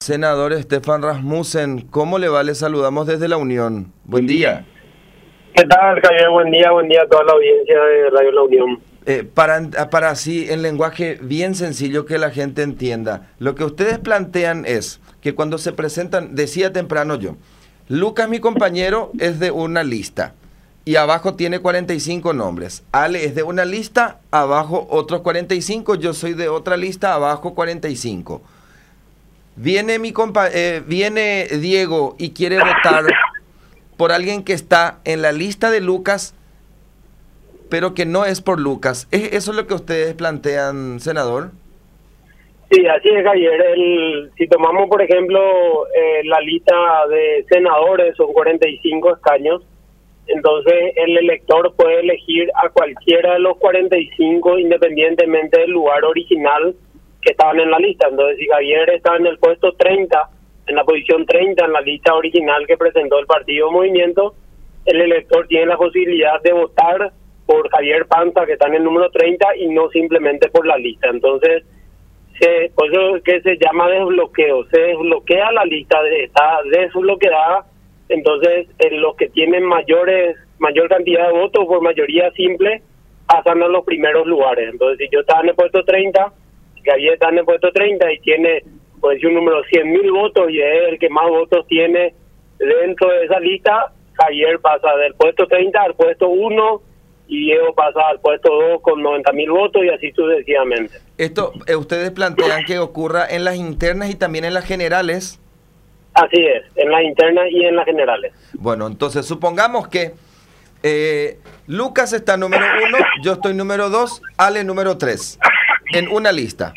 Senador Stefan Rasmussen, ¿cómo le va? Le saludamos desde la Unión. Buen día. ¿Qué tal, Javier? Buen día a toda la audiencia de Radio La Unión. Para así, en lenguaje bien sencillo que la gente entienda, lo que ustedes plantean es que cuando se presentan, decía temprano yo, Lucas, mi compañero, es de una lista y abajo tiene 45 nombres. Ale es de una lista, abajo otros 45, yo soy de otra lista, abajo 45. Viene viene Diego y quiere votar por alguien que está en la lista de Lucas, pero que no es por Lucas. ¿Eso es lo que ustedes plantean, senador? Sí, así es, Javier. Si tomamos, por ejemplo, la lista de senadores, son 45 escaños, entonces el elector puede elegir a cualquiera de los 45 independientemente del lugar original que estaban en la lista. Entonces, si Javier está en el puesto 30, en la posición 30 en la lista original que presentó el Partido Movimiento, el elector tiene la posibilidad de votar por Javier Panza, que está en el número 30, y no simplemente por la lista. Entonces, por eso es que se llama desbloqueo. Se desbloquea la lista, está desbloqueada. Entonces, los que tienen mayor cantidad de votos por mayoría simple pasan a los primeros lugares. Entonces, si yo estaba en el puesto 30, Javier está en el puesto 30 y tiene, por decir, un número 100.000 votos y es el que más votos tiene dentro de esa lista, Javier pasa del puesto 30 al puesto 1 y Diego pasa al puesto 2 con 90.000 votos y así sucesivamente. Esto ustedes plantean que ocurra en las internas y también en las generales. Así es, en las internas y en las generales. Bueno, entonces supongamos que Lucas está número 1, yo estoy número 2, Ale número 3, en una lista.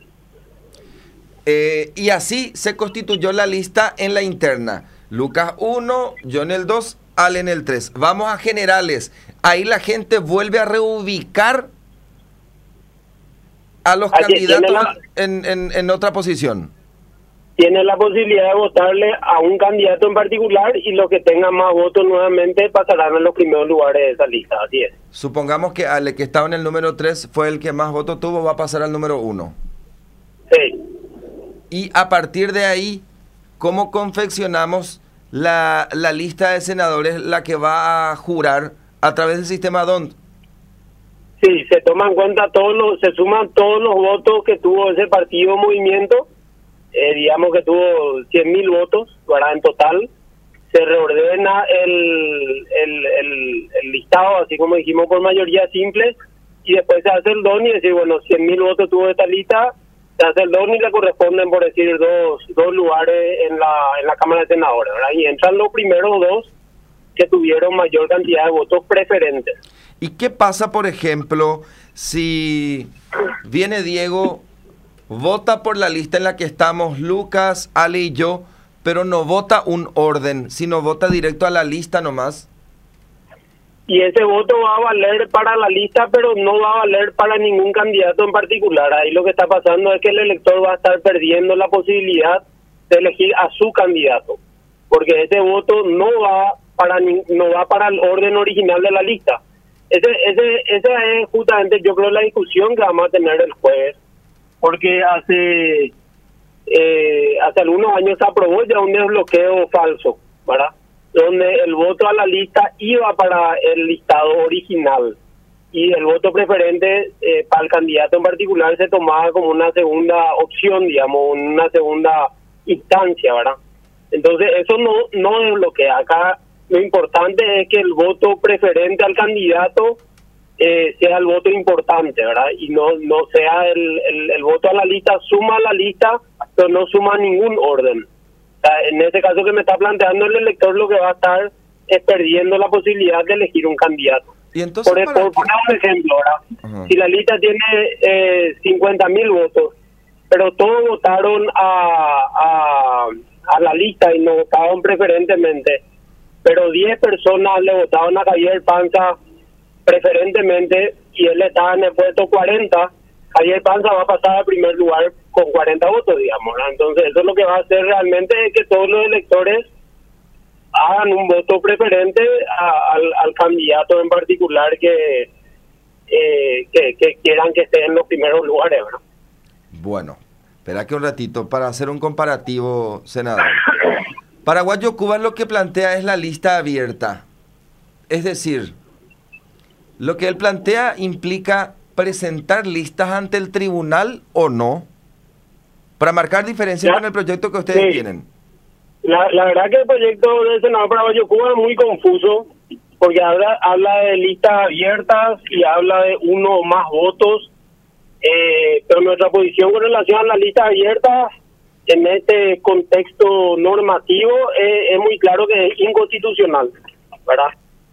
Y así se constituyó la lista en la interna. Lucas 1, yo en el 2, Ale en el 3. Vamos a generales. Ahí la gente vuelve a reubicar a los candidatos en otra posición. Tiene la posibilidad de votarle a un candidato en particular y los que tengan más votos nuevamente pasarán a los primeros lugares de esa lista. Así es. Supongamos que Ale, que estaba en el número 3, fue el que más votos tuvo, va a pasar al número 1. Sí. Y a partir de ahí, ¿cómo confeccionamos la lista de senadores, la que va a jurar a través del sistema DONT? Sí, se toman en cuenta se suman todos los votos que tuvo ese partido movimiento, digamos que tuvo 100.000 votos, ¿verdad? En total, se reordena el listado, así como dijimos, por mayoría simple, y después se hace el DON y decir, bueno, 100.000 votos tuvo esta lista, se hace el DON y le corresponden, por decir, dos lugares en la Cámara de Senadores, ¿verdad? Y entran los primeros dos que tuvieron mayor cantidad de votos preferentes. ¿Y qué pasa, por ejemplo, si viene Diego, vota por la lista en la que estamos Lucas, Ale y yo, pero no vota un orden, sino vota directo a la lista nomás? Y ese voto va a valer para la lista, pero no va a valer para ningún candidato en particular. Ahí lo que está pasando es que el elector va a estar perdiendo la posibilidad de elegir a su candidato, porque ese voto no va para el orden original de la lista. Esa es justamente, yo creo, la discusión que vamos a tener el jueves, porque hace algunos años se aprobó ya un desbloqueo falso, ¿verdad? Donde el voto a la lista iba para el listado original y el voto preferente para el candidato en particular se tomaba como una segunda opción, digamos, una segunda instancia, ¿verdad? Entonces eso no desbloquea. Acá lo importante es que el voto preferente al candidato sea el voto importante, ¿verdad? Y no sea el voto a la lista, suma a la lista, pero no suma a ningún orden. O sea, en este caso que me está planteando el elector, lo que va a estar es perdiendo la posibilidad de elegir un candidato. Y entonces, por poner un ejemplo, ¿verdad? Si la lista tiene 50.000 votos, pero todos votaron a la lista y no votaron preferentemente, pero 10 personas le votaron a Javier Panza preferentemente y él estaba en el puesto 40, Javier Panza va a pasar al primer lugar con 40 votos, digamos, ¿no? Entonces eso es lo que va a hacer realmente es que todos los electores hagan un voto preferente al candidato en particular que quieran que esté en los primeros lugares, ¿no? Bueno, Espera que un ratito para hacer un comparativo, senador. Paraguayo Cuba lo que plantea es la lista abierta. Es decir, lo que él plantea implica presentar listas ante el tribunal o no, para marcar diferencias con el proyecto que ustedes tienen. La verdad que el proyecto del senador Paraguayo Cuba es muy confuso, porque habla de listas abiertas y habla de uno o más votos, pero nuestra posición con relación a las listas abiertas en este contexto normativo es muy claro que es inconstitucional, ¿verdad?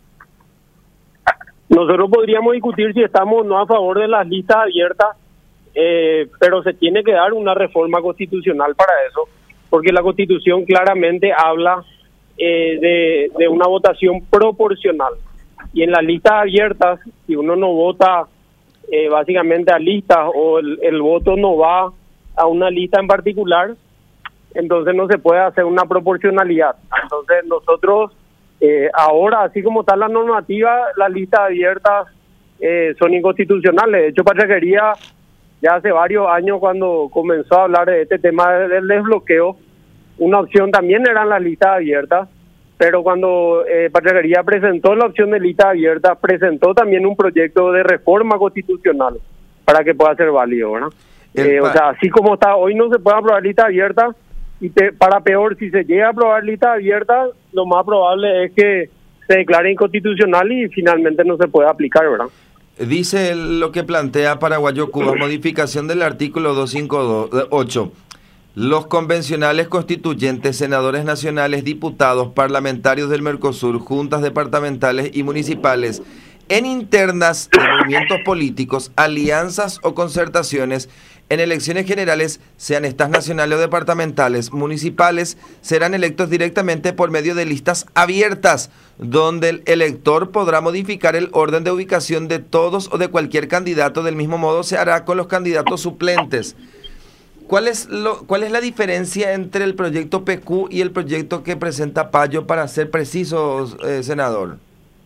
Nosotros podríamos discutir si estamos o no a favor de las listas abiertas, pero se tiene que dar una reforma constitucional para eso, porque la Constitución claramente habla de una votación proporcional. Y en las listas abiertas, si uno no vota básicamente a listas o el voto no va a una lista en particular, entonces no se puede hacer una proporcionalidad. Entonces nosotros ahora, así como está la normativa, las listas abiertas son inconstitucionales. De hecho, Pachaquería ya hace varios años, cuando comenzó a hablar de este tema del desbloqueo, una opción también eran las listas abiertas, pero cuando Pachaquería presentó la opción de listas abiertas, presentó también un proyecto de reforma constitucional para que pueda ser válido, ¿verdad? O sea, así como está hoy no se puede aprobar listas abiertas, y para peor, si se llega a aprobar listas abiertas, lo más probable es que se declare inconstitucional y finalmente no se pueda aplicar, ¿verdad? Dice lo que plantea Paraguayo Cuba, modificación del artículo 258. Los convencionales constituyentes, senadores nacionales, diputados, parlamentarios del Mercosur, juntas departamentales y municipales, en internas de movimientos políticos, alianzas o concertaciones, en elecciones generales, sean estas nacionales o departamentales, municipales, serán electos directamente por medio de listas abiertas, donde el elector podrá modificar el orden de ubicación de todos o de cualquier candidato. Del mismo modo se hará con los candidatos suplentes. ¿Cuál es la diferencia entre el proyecto PQ y el proyecto que presenta Payo, para ser precisos, senador?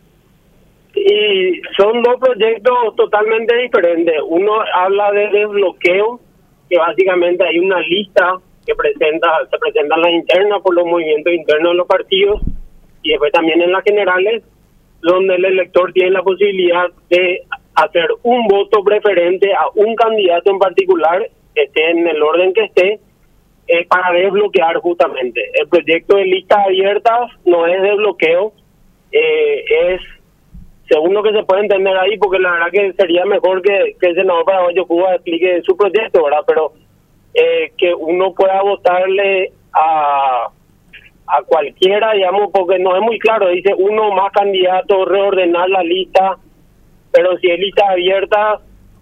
Y son dos proyectos totalmente diferentes. Uno habla de desbloqueo, que básicamente hay una lista que se presenta en las internas por los movimientos internos de los partidos, y después también en las generales, donde el elector tiene la posibilidad de hacer un voto preferente a un candidato en particular, esté en el orden que esté, para desbloquear justamente. El proyecto de listas abiertas no es desbloqueo, es según lo que se puede entender ahí, porque la verdad que sería mejor que el senador Paraguayo Cuba explique su proyecto, ¿verdad? Pero que uno pueda votarle a cualquiera, digamos, porque no es muy claro, dice uno más candidato, reordenar la lista, pero si es lista abierta,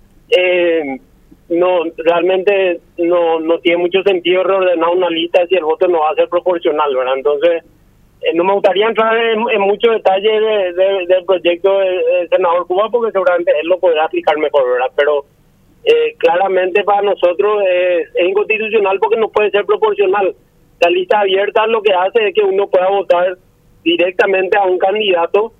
no, realmente no tiene mucho sentido reordenar una lista si el voto no va a ser proporcional, ¿verdad? Entonces, no me gustaría entrar en muchos detalles del proyecto del senador Cuba, porque seguramente él lo podrá explicar mejor, ¿verdad? Pero claramente para nosotros es inconstitucional porque no puede ser proporcional. La lista abierta lo que hace es que uno pueda votar directamente a un candidato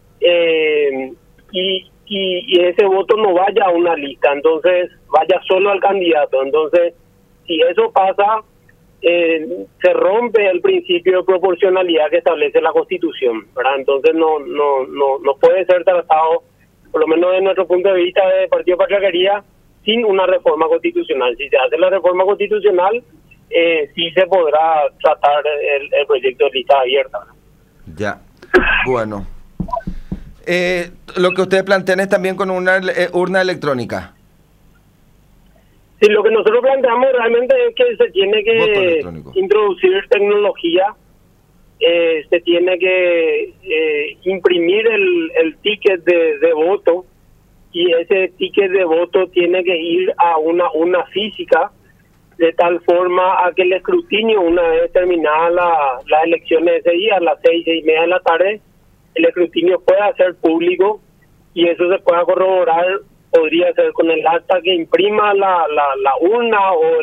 y ese voto no vaya a una lista, entonces vaya solo al candidato. Entonces, si eso pasa, se rompe el principio de proporcionalidad que establece la Constitución, ¿verdad? Entonces no puede ser tratado, por lo menos desde nuestro punto de vista de Partido Pachaquería, sin una reforma constitucional. Si se hace la reforma constitucional, sí se podrá tratar el proyecto de lista abierta. Ya, bueno. Lo que ustedes plantean es también con una urna electrónica. Sí, lo que nosotros planteamos realmente es que se tiene que introducir tecnología, se tiene que imprimir el ticket de voto, y ese ticket de voto tiene que ir a una urna física, de tal forma a que el escrutinio, una vez terminadas las elecciones de ese día, a las 6:30 de la tarde, el escrutinio pueda ser público y eso se pueda corroborar. Podría ser con el acta que imprima la urna o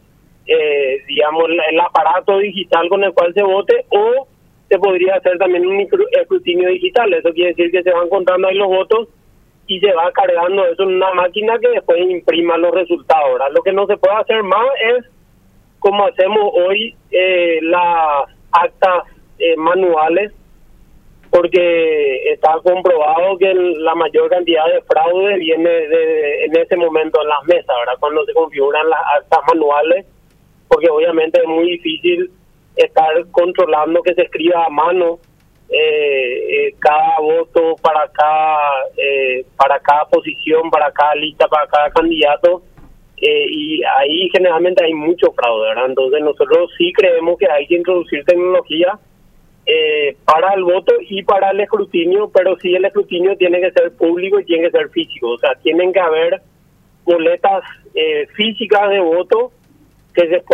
el aparato digital con el cual se vote, o se podría hacer también un escrutinio digital. Eso quiere decir que se van contando ahí los votos y se va cargando eso en una máquina que después imprima los resultados. ¿Verdad? Lo que no se puede hacer más es como hacemos hoy las actas manuales, porque está comprobado que la mayor cantidad de fraude viene en ese momento en las mesas, ¿verdad? Cuando se configuran las actas manuales, porque obviamente es muy difícil estar controlando que se escriba a mano cada voto para cada posición, para cada lista, para cada candidato, y ahí generalmente hay mucho fraude, ¿verdad? Entonces nosotros sí creemos que hay que introducir tecnología para el voto y para el escrutinio, pero sí el escrutinio tiene que ser público y tiene que ser físico, o sea, tienen que haber boletas físicas de voto que se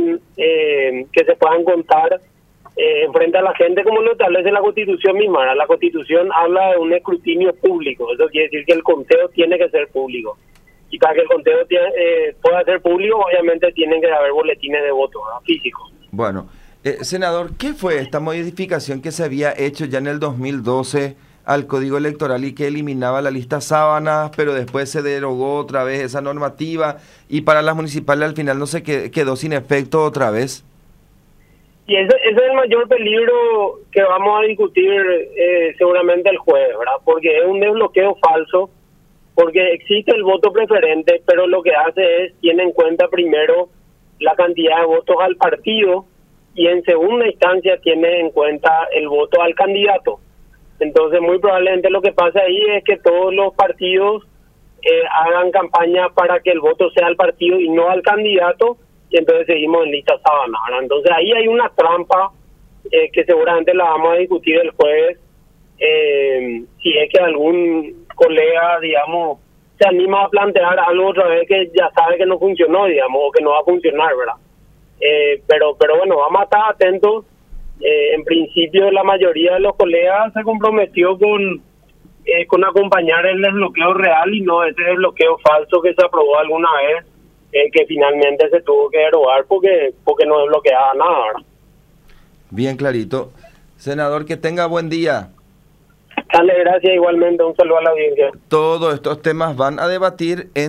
puedan contar frente a la gente, como lo establece la Constitución misma. La Constitución habla de un escrutinio público, eso quiere decir que el conteo tiene que ser público, y para que el conteo pueda ser público, obviamente tienen que haber boletines de voto, ¿no?, físicos. Bueno, senador, ¿qué fue esta modificación que se había hecho ya en el 2012 al Código Electoral y que eliminaba la lista sábanas, pero después se derogó otra vez esa normativa y para las municipales al final no se quedó sin efecto otra vez? Y ese es el mayor peligro que vamos a discutir seguramente el jueves, ¿verdad? Porque es un desbloqueo falso, porque existe el voto preferente, pero lo que hace es, tiene en cuenta primero la cantidad de votos al partido y en segunda instancia tiene en cuenta el voto al candidato. Entonces muy probablemente lo que pasa ahí es que todos los partidos hagan campaña para que el voto sea al partido y no al candidato, y entonces seguimos en lista sábana, ¿verdad? Entonces ahí hay una trampa que seguramente la vamos a discutir el jueves, si es que algún colega, digamos, se anima a plantear algo otra vez que ya sabe que no funcionó, digamos, o que no va a funcionar, ¿verdad? Pero bueno, vamos a estar atentos. En principio la mayoría de los colegas se comprometió con acompañar el desbloqueo real y no ese desbloqueo falso que se aprobó alguna vez, que finalmente se tuvo que derogar porque no desbloqueaba nada, ¿verdad? Bien clarito. Senador, que tenga buen día. Dale, gracias igualmente, un saludo a la audiencia. Todos estos temas van a debatir en